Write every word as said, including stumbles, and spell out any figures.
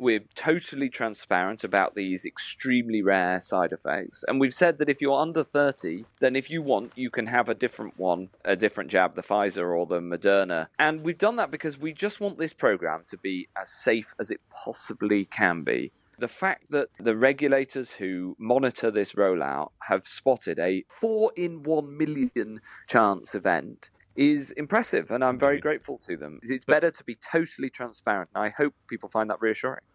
We're totally transparent about these extremely rare side effects. And we've said that if you're under thirty, then if you want, you can have a different one, a different jab, the Pfizer or the Moderna. And we've done that because we just want this program to be as safe as it possibly can be. The fact that the regulators who monitor this rollout have spotted a four in one million chance event is impressive, and I'm very grateful to them. It's better to be totally transparent, and I hope people find that reassuring.